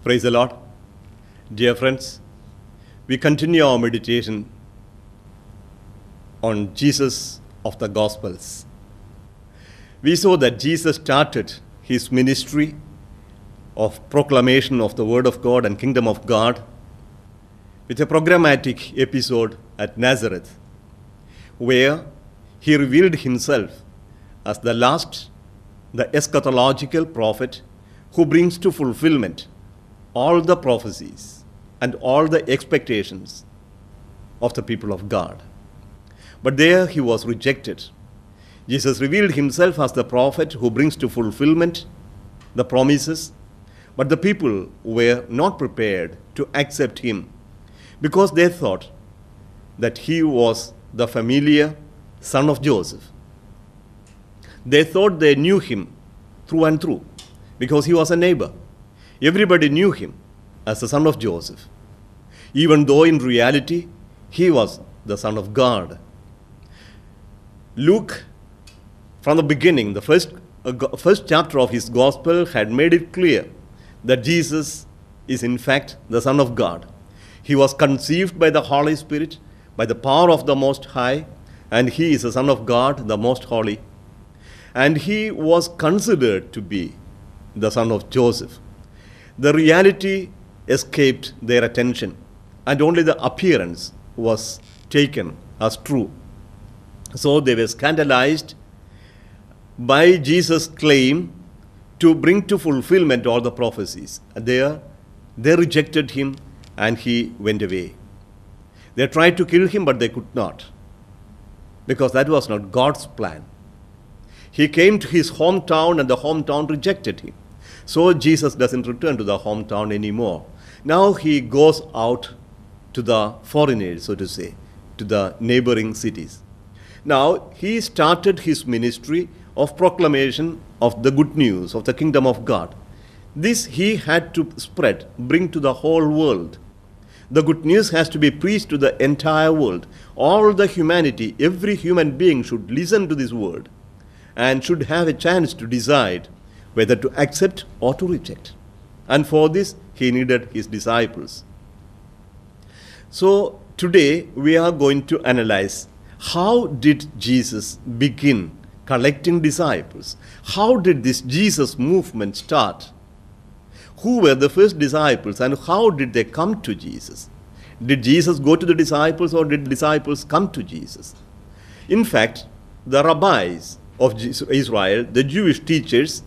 Praise the Lord. Dear friends, we continue our meditation on Jesus of the Gospels. We saw that Jesus started his ministry of proclamation of the Word of God and Kingdom of God with a programmatic episode at Nazareth, where he revealed himself as the last, the eschatological prophet who brings to fulfillment all the prophecies and all the expectations of the people of God. But there he was rejected. Jesus revealed himself as the prophet who brings to fulfillment the promises, but the people were not prepared to accept him because they thought that he was the familiar son of Joseph. They thought they knew him through and through because he was a neighbor. Everybody knew him as the son of Joseph, even though in reality he was the Son of God. Luke, from the beginning, the first chapter of his gospel had made it clear that Jesus is in fact the Son of God. He was conceived by the Holy Spirit, by the power of the Most High, and he is the Son of God, the Most Holy. And he was considered to be the son of Joseph. The reality escaped their attention, and only the appearance was taken as true. So they were scandalized by Jesus' claim to bring to fulfillment all the prophecies. They rejected him and he went away. They tried to kill him, but they could not, because that was not God's plan. He came to his hometown and the hometown rejected him. So Jesus doesn't return to the hometown anymore. Now he goes out to the foreigners, so to say, to the neighboring cities. Now he started his ministry of proclamation of the good news of the kingdom of God. This he had to spread, bring to the whole world. The good news has to be preached to the entire world. All the humanity, every human being should listen to this word and should have a chance to decide whether to accept or to reject. And for this, he needed his disciples. So today, we are going to analyze how did Jesus begin collecting disciples? How did this Jesus movement start? Who were the first disciples and how did they come to Jesus? Did Jesus go to the disciples or did disciples come to Jesus? In fact, the rabbis of Israel, the Jewish teachers,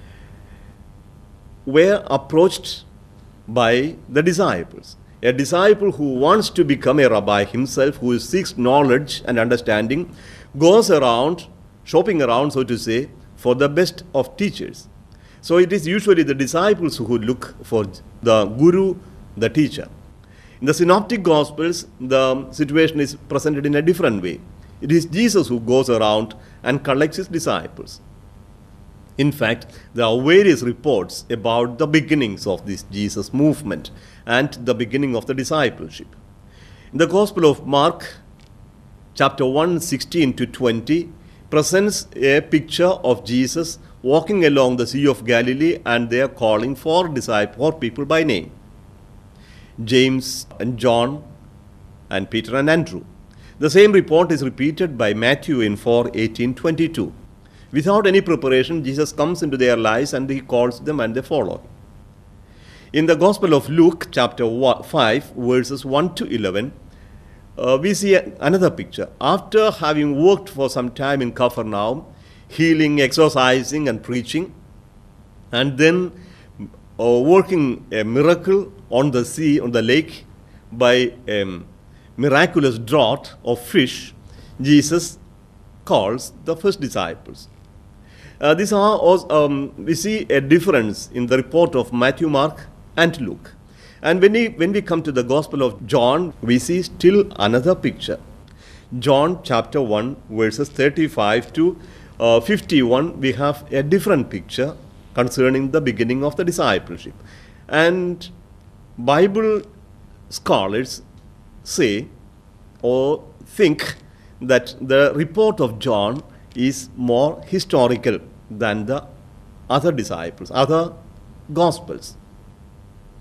were approached by the disciples. A disciple who wants to become a rabbi himself, who seeks knowledge and understanding, goes around, shopping around, so to say, for the best of teachers. So it is usually the disciples who look for the guru, the teacher. In the Synoptic Gospels, the situation is presented in a different way. It is Jesus who goes around and collects his disciples. In fact, there are various reports about the beginnings of this Jesus movement and the beginning of the discipleship. In the Gospel of Mark, chapter 1, 16 to 20, presents a picture of Jesus walking along the Sea of Galilee and they are calling for people by name. James and John and Peter and Andrew. The same report is repeated by Matthew in 4:18-22. Without any preparation, Jesus comes into their lives and he calls them and they follow him. In the Gospel of Luke, chapter 5, verses 1 to 11, we see another picture. After having worked for some time in Capernaum, healing, exorcising, and preaching, and then working a miracle on the sea, on the lake, by a miraculous draught of fish, Jesus calls the first disciples. We see a difference in the report of Matthew, Mark, and Luke. And when we come to the Gospel of John, we see still another picture. John chapter 1, verses 35 to 51, we have a different picture concerning the beginning of the discipleship. And Bible scholars say or think that the report of John is more historical than the other disciples, other Gospels.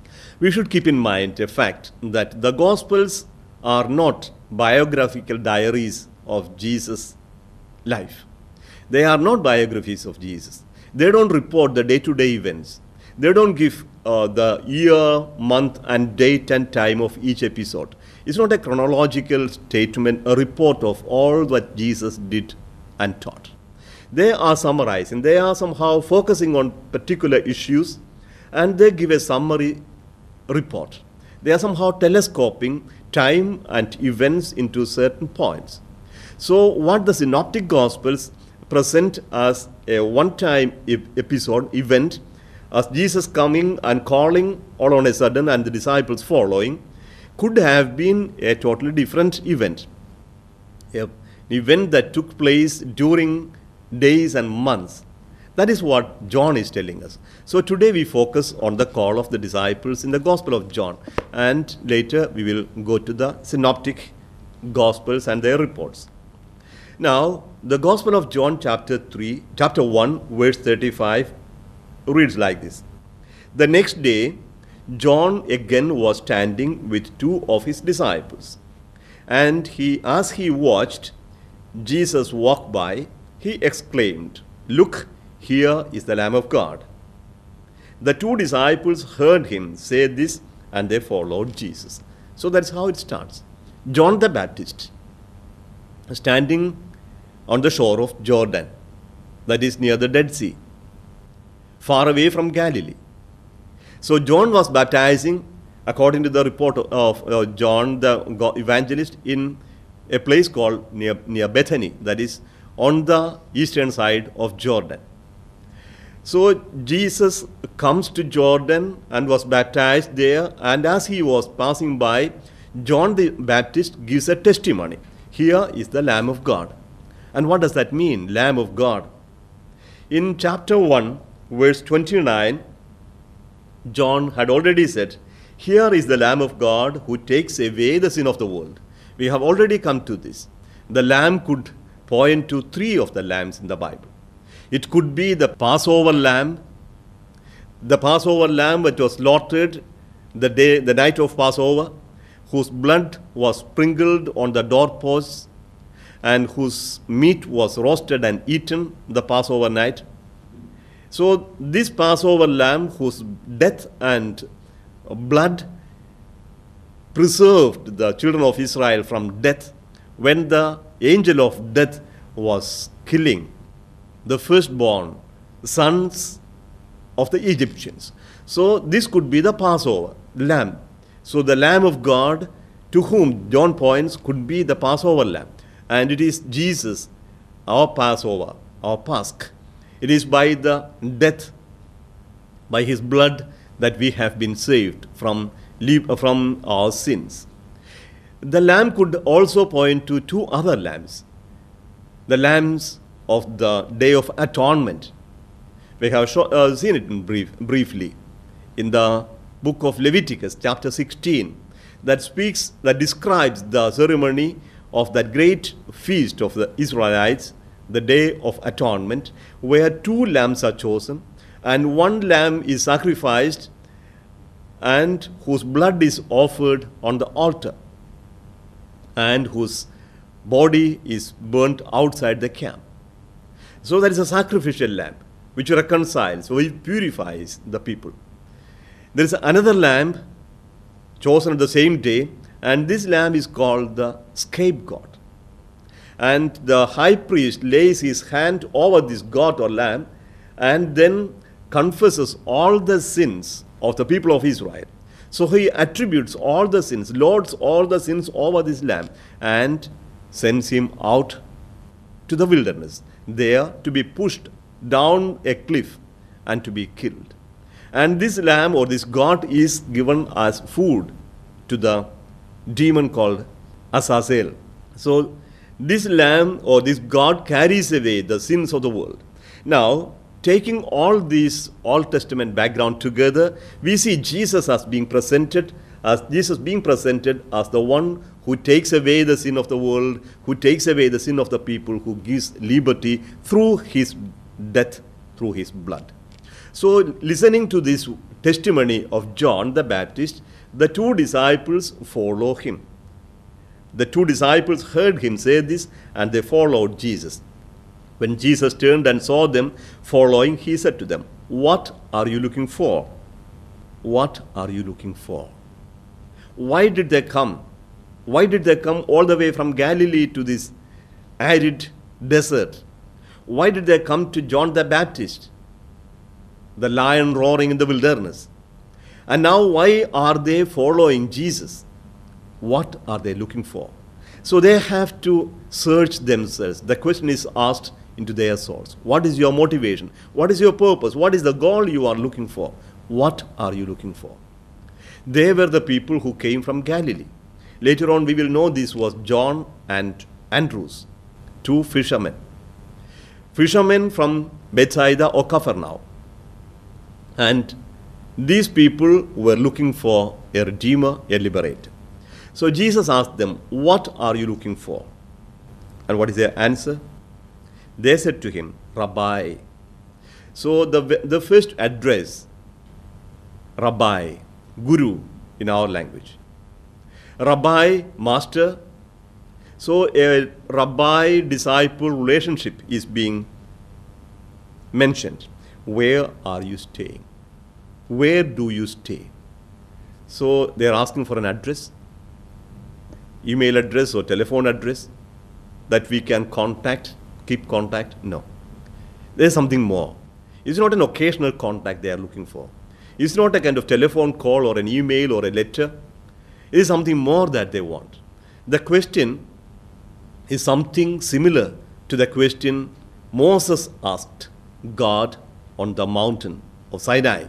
We should keep in mind a fact that the Gospels are not biographical diaries of Jesus' life. They are not biographies of Jesus. They don't report the day-to-day events. They don't give the year, month, and date and time of each episode. It's not a chronological statement, a report of all that Jesus did and taught. They are summarizing, they are somehow focusing on particular issues, and they give a summary report. They are somehow telescoping time and events into certain points. So what the Synoptic Gospels present as a one-time episode, event, as Jesus coming and calling all on a sudden and the disciples following, could have been a totally different event. An event that took place during days and months. That is what John is telling us. So today we focus on the call of the disciples in the Gospel of John, and later we will go to the Synoptic Gospels and their reports. Now, the Gospel of John chapter 1, verse 35 reads like this. The next day, John again was standing with two of his disciples, and as he watched Jesus walk by, he exclaimed, "Look, here is the Lamb of God." The two disciples heard him say this, and they followed Jesus. So that's how it starts. John the Baptist, standing on the shore of Jordan, that is near the Dead Sea, far away from Galilee. So John was baptizing, according to the report of John the evangelist, in a place called near Bethany, that is on the eastern side of Jordan. So Jesus comes to Jordan and was baptized there, and as he was passing by, John the Baptist gives a testimony. Here is the Lamb of God. And what does that mean, Lamb of God? In chapter 1, verse 29, John had already said, "Here is the Lamb of God who takes away the sin of the world." We have already come to this. The Lamb could point to three of the lambs in the Bible. It could be the Passover lamb that was slaughtered the night of Passover, whose blood was sprinkled on the doorposts, and whose meat was roasted and eaten the Passover night. So this Passover lamb, whose death and blood preserved the children of Israel from death when the angel of death was killing the firstborn sons of the Egyptians. So this could be the Passover lamb. So the Lamb of God to whom John points could be the Passover lamb. And it is Jesus, our Passover, our Pasch. It is by the death, by his blood, that we have been saved from our sins. The lamb could also point to two other lambs, the lambs of the Day of Atonement. We have seen it briefly in the book of Leviticus, chapter 16, that describes the ceremony of that great feast of the Israelites, the Day of Atonement, where two lambs are chosen, and one lamb is sacrificed and whose blood is offered on the altar, and whose body is burnt outside the camp. So that is a sacrificial lamb which reconciles, so it purifies the people. There is another lamb chosen on the same day, and this lamb is called the scapegoat. And the high priest lays his hand over this goat or lamb and then confesses all the sins of the people of Israel. So he attributes all the sins, lords all the sins over this lamb, and sends him out to the wilderness, there to be pushed down a cliff and to be killed. And this lamb or this goat is given as food to the demon called Azazel. So this lamb or this goat carries away the sins of the world. Now, taking all these Old Testament background together, we see Jesus being presented as the one who takes away the sin of the world, who takes away the sin of the people, who gives liberty through his death, through his blood. So listening to these testimony of John the Baptist, the two disciples follow him. The two disciples heard him say this, and they followed Jesus. When Jesus turned and saw them following, he said to them, "What are you looking for? What are you looking for?" Why did they come? Why did they come all the way from Galilee to this arid desert? Why did they come to John the Baptist, the lion roaring in the wilderness? And now why are they following Jesus? What are they looking for? So they have to search themselves. The question is asked into their souls. What is your motivation? What is your purpose? What is the goal you are looking for? What are you looking for? They were the people who came from Galilee. Later on we will know this was John and Andrews, two fishermen. Fishermen from Bethsaida or Capernaum. And these people were looking for a redeemer, a liberator. So Jesus asked them, "What are you looking for?" And what is their answer? They said to him, "Rabbi." So the first address, Rabbi, Guru in our language. Rabbi, master. So a rabbi-disciple relationship is being mentioned. Where are you staying? Where do you stay? So they are asking for an address, email address or telephone address that we can contact, keep contact. No. There's something more. It's not an occasional contact they are looking for. It's not a kind of telephone call or an email or a letter. It is something more that they want. The question is something similar to the question Moses asked God on the mountain of Sinai.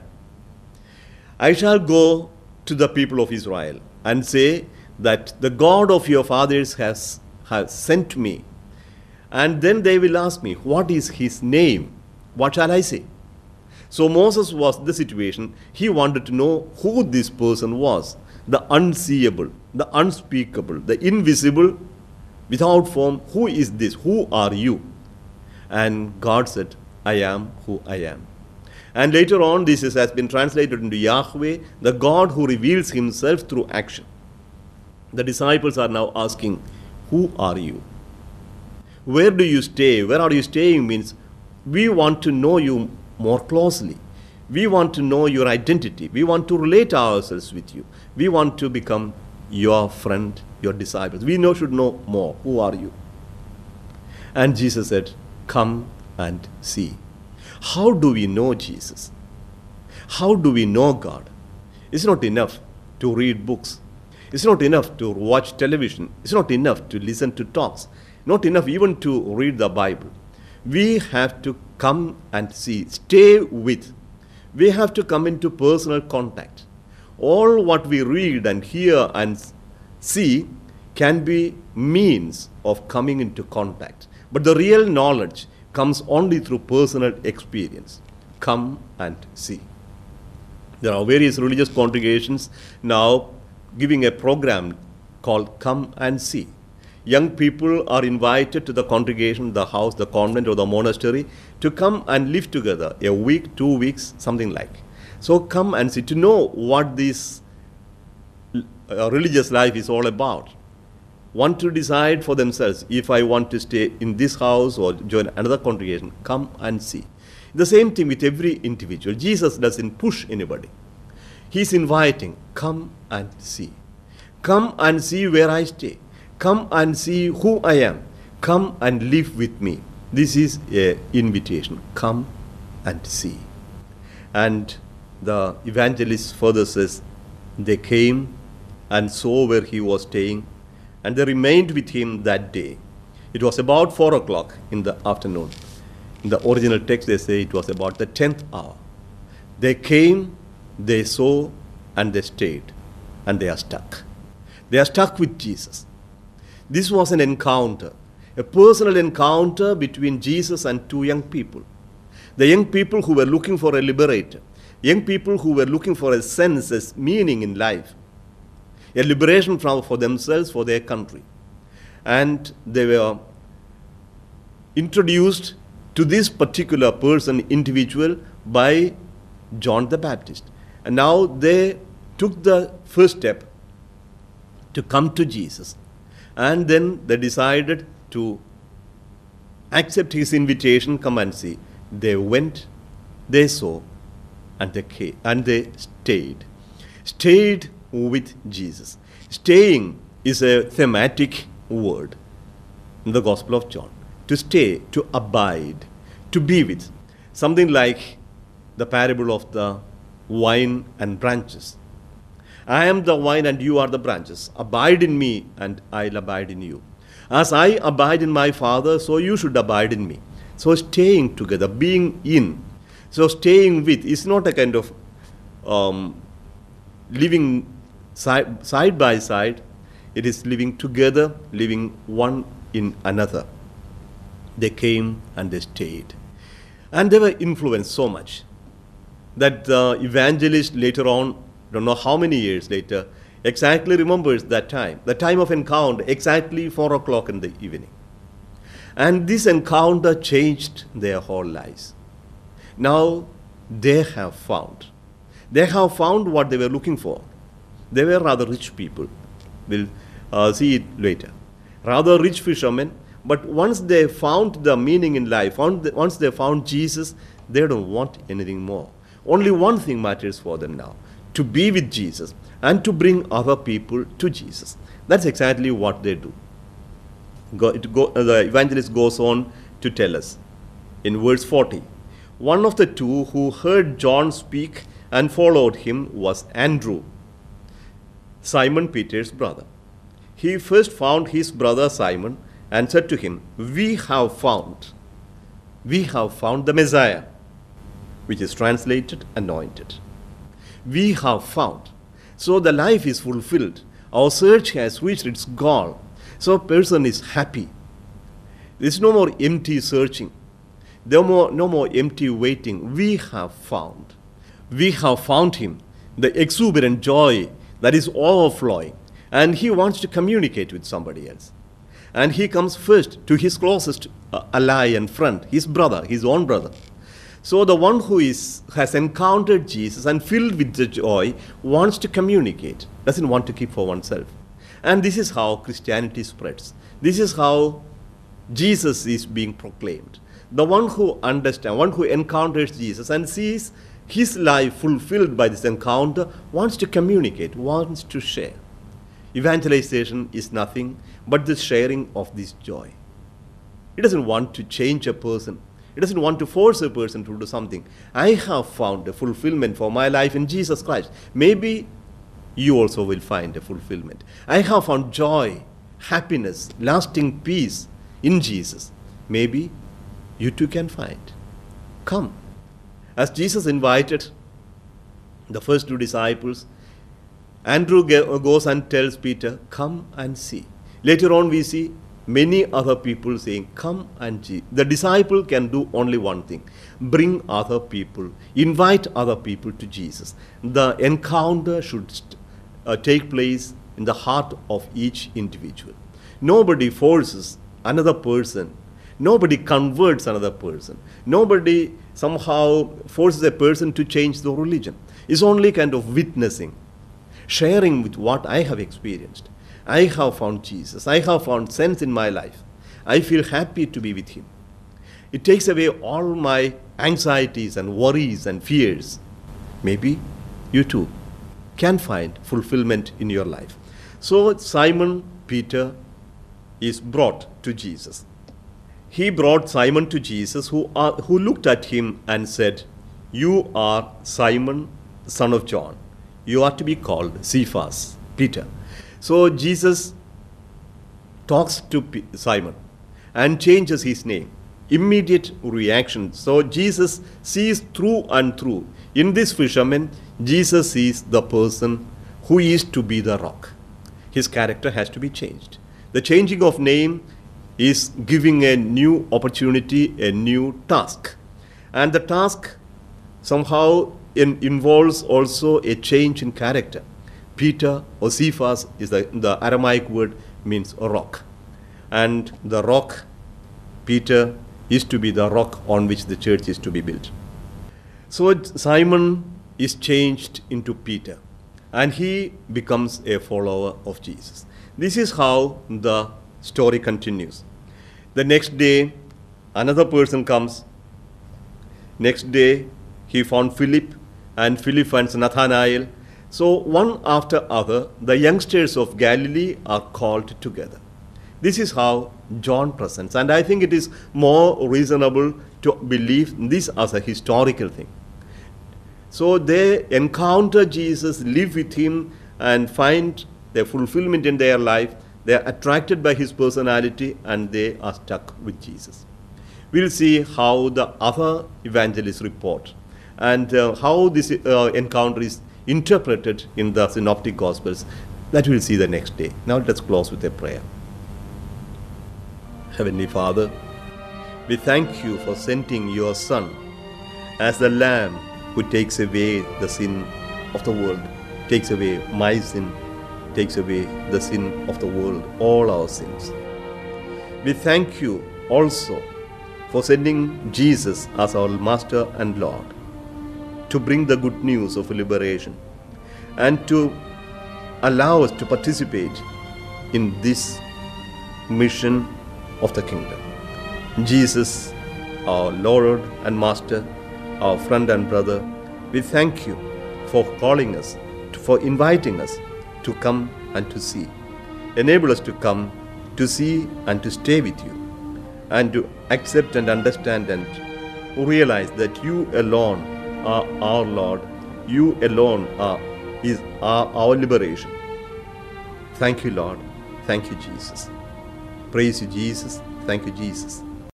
"I shall go to the people of Israel and say that the God of your fathers has sent me. And then they will ask me, what is his name? What shall I say?" So Moses was the situation. He wanted to know who this person was. The unseeable, the unspeakable, the invisible, without form. Who is this? Who are you? And God said, "I am who I am." And later on, this has been translated into Yahweh, the God who reveals himself through action. The disciples are now asking, "Who are you? Where do you stay?" Where are you staying means we want to know you more closely. We want to know your identity. We want to relate ourselves with you. We want to become your friend, your disciples. We should know more. Who are you? And Jesus said, "Come and see." How do we know Jesus? How do we know God? It's not enough to read books. It's not enough to watch television. It's not enough to listen to talks. Not enough even to read the Bible. We have to come and see, stay with. We have to come into personal contact. All what we read and hear and see can be means of coming into contact. But the real knowledge comes only through personal experience. Come and see. There are various religious congregations now giving a program called Come and See. Young people are invited to the congregation, the house, the convent or the monastery to come and live together a week, 2 weeks, something like. So come and see to know what this religious life is all about. Want to decide for themselves if I want to stay in this house or join another congregation. Come and see. The same thing with every individual. Jesus doesn't push anybody. He's inviting, come and see. Come and see where I stay. Come and see who I am. Come and live with me. This is an invitation. Come and see. And the evangelist further says, they came and saw where he was staying, and they remained with him that day. It was about 4 o'clock in the afternoon. In the original text, they say it was about the 10th hour. They came, they saw, and they stayed, and they are stuck. They are stuck with Jesus. This was an encounter, a personal encounter between Jesus and two young people. The young people who were looking for a liberator, young people who were looking for a sense, a meaning in life, a liberation for themselves, for their country. And they were introduced to this particular person, individual, by John the Baptist. And now they took the first step to come to Jesus. And then they decided to accept his invitation, come and see. They went, they saw, and they came, and they stayed. Stayed with Jesus. Staying is a thematic word in the Gospel of John. To stay, to abide, to be with. Something like the parable of the vine and branches. I am the vine and you are the branches. Abide in me and I'll abide in you. As I abide in my Father, so you should abide in me. So staying together, being in. So staying with is not a kind of living side by side. It is living together, living one in another. They came and they stayed. And they were influenced so much that the evangelist later on, don't know how many years later, exactly remembers the time of encounter, exactly 4 o'clock in the evening. And this encounter changed their whole lives. Now they have found what they were looking for. They were rather rich people. We'll see it later. Rather rich fishermen, but once they found the meaning in life, once they found Jesus, they don't want anything more. Only one thing matters for them now, to be with Jesus and to bring other people to Jesus. That's exactly what they do. The evangelist goes on to tell us in verse 40. One of the two who heard John speak and followed him was Andrew, Simon Peter's brother. He first found his brother Simon and said to him, We have found the Messiah, which is translated anointed. We have found. So the life is fulfilled. Our search has reached its goal. So a person is happy. There's no more empty searching. No more empty waiting. We have found. We have found him. The exuberant joy that is overflowing. And he wants to communicate with somebody else. And he comes first to his closest ally and friend, his brother, his own brother. So the one who has encountered Jesus and filled with the joy wants to communicate, doesn't want to keep for oneself. And this is how Christianity spreads. This is how Jesus is being proclaimed. The one who understands, one who encounters Jesus and sees his life fulfilled by this encounter wants to communicate, wants to share. Evangelization is nothing but the sharing of this joy. It doesn't want to change a person. It doesn't want to force a person to do something. I have found a fulfillment for my life in Jesus Christ. Maybe you also will find a fulfillment. I have found joy, happiness, lasting peace in Jesus. Maybe you too can find. Come. As Jesus invited the first two disciples, Andrew goes and tells Peter, come and see. Later on we see many other people saying, come and see. The disciple can do only one thing, bring other people, invite other people to Jesus. The encounter should take place in the heart of each individual. Nobody forces another person. Nobody converts another person. Nobody somehow forces a person to change the religion. It's only kind of witnessing, sharing with what I have experienced. I have found Jesus. I have found sense in my life. I feel happy to be with him. It takes away all my anxieties and worries and fears. Maybe you too can find fulfillment in your life. So Simon Peter is brought to Jesus. He brought Simon to Jesus, who looked at him and said, you are Simon, son of John. You are to be called Cephas, Peter. So Jesus talks to Simon and changes his name. Immediate reaction. So Jesus sees through and through. In this fisherman, Jesus sees the person who is to be the rock. His character has to be changed. The changing of name is giving a new opportunity, a new task. And the task somehow involves also a change in character. Peter or Cephas is the Aramaic word, means a rock. And the rock, Peter, is to be the rock on which the church is to be built. So Simon is changed into Peter, and he becomes a follower of Jesus. This is how the story continues. The next day, another person comes. Next day, he found Philip, and Philip finds Nathanael. So one after other, the youngsters of Galilee are called together. This is how John presents, and I think it is more reasonable to believe this as a historical thing. So they encounter Jesus, live with him, and find their fulfillment in their life. They are attracted by his personality, and they are stuck with Jesus. We'll see how the other evangelists report, and how this encounter is interpreted in the Synoptic Gospels. That we'll see the next day. Now let's close with a prayer. Heavenly Father, we thank you for sending your Son as the Lamb who takes away the sin of the world, takes away my sin, takes away the sin of the world, all our sins. We thank you also for sending Jesus as our Master and Lord to bring the good news of liberation and to allow us to participate in this mission of the kingdom. Jesus, our Lord and Master, our friend and brother, we thank you for calling us, for inviting us to come and to see. Enable us to come, to see and to stay with you, and to accept and understand and realize that you alone are our Lord. You alone are our liberation. Thank you, Lord. Thank you, Jesus. Praise you, Jesus. Thank you, Jesus.